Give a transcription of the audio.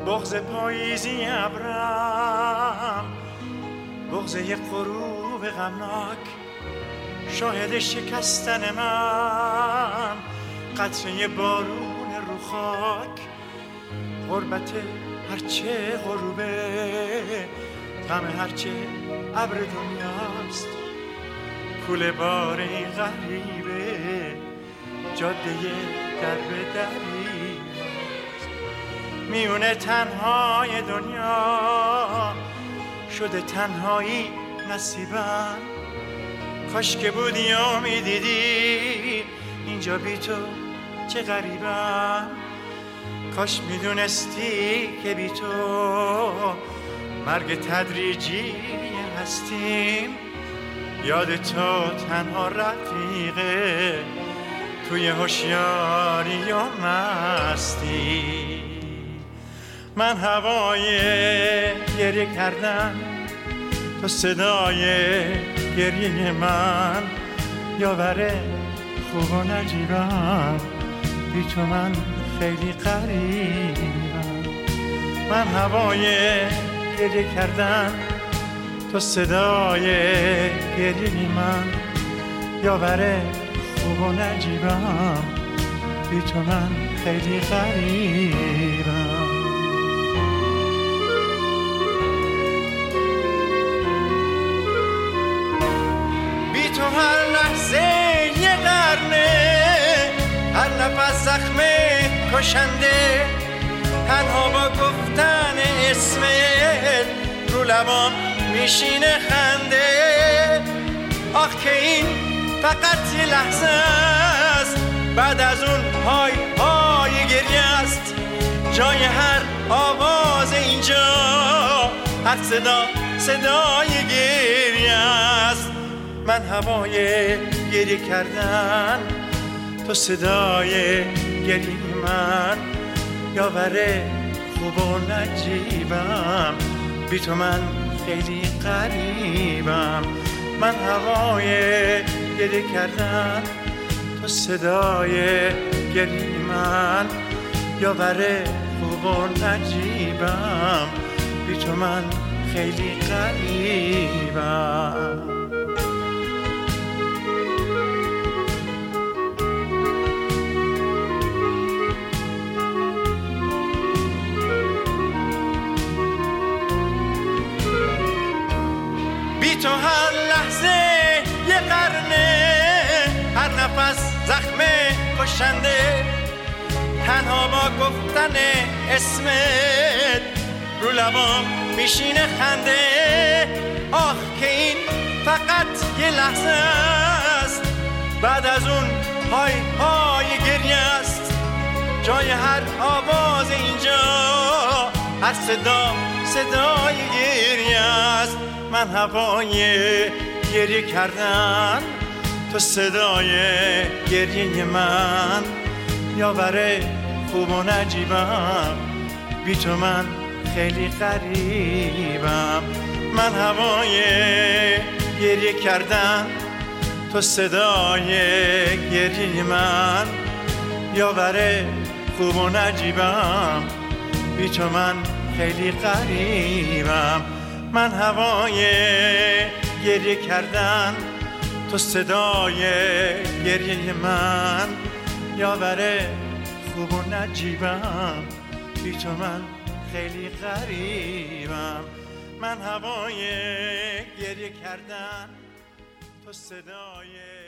بغض پاییزی ابرم، بغض یک غروب غمناک، شاهد شکستن من، قطره بارون رو خاک، غربت هرچه غروبه، غم هرچه ابر دنیاست، کوله بار این غریبه، جاده در به دریاست. میونه تنهای دنیا شده تنهایی نصیبم، کاش که بودی و میدیدی اینجا بی تو چه غریبم، کاش میدونستی که بی تو مرگ تدریجی هستیم، یاد تو تنها رفیقه توی هوشیاری و مستی. من هوای گریه کردم، تو صدای گریه من، یاوره خوب و نجیبم، بی تو من خیلی غریبم. من هوای گریه کردم، تو صدای گریه من، یاوره خوب و نجیبم، بی تو من خیلی غریبم. بی تو هر لحظه یه قرنه، هر نفس زخم کشنده، تنها با گفتن اسمت رو لبام میشینه خنده. آخ که این فقط یه لحظه است، بعد از اون های های گریه است، جای هر آواز اینجا، هر صدا صدای گریه است. من هوای گریه کردن، تو صدای گریه من، یاوره خوب و نجیبم، بی تو من خیلی غریبم. من هوای گریه کردن، تو صدای گریه من، یاوره خوب و نجیبم، بی تو من خیلی غریبم. تو هر لحظه یه قرنه، هر نفس زخم کشنده، تنها با گفتن اسمت رو لبام میشینه خنده. آخ که این فقط یه لحظه است، بعد از اون های های گریه است، جای هر آواز اینجا، هر صدا صدای گریه است. من هوای گریه کردن، تو صدای گریه من، یاوره خوب و نجیبم، بی تو من خیلی غریبم. من هوای گریه کردن، تو صدای گریه من، یاوره خوب و نجیبم، بی تو من خیلی غریبم. من هوای گریه کردن، تو صدای گریه من، یاوره خوب و نجیبم، بی تو من خیلی غریبم. من هوای گریه کردن، تو صدای